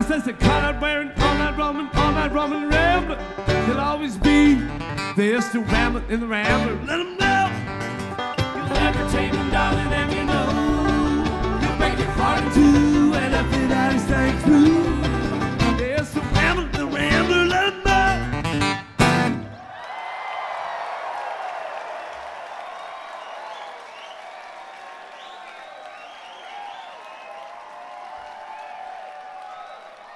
says the colored wearing, all night roaming rambler. He'll always be there, still rambling in the rambler. Let him know.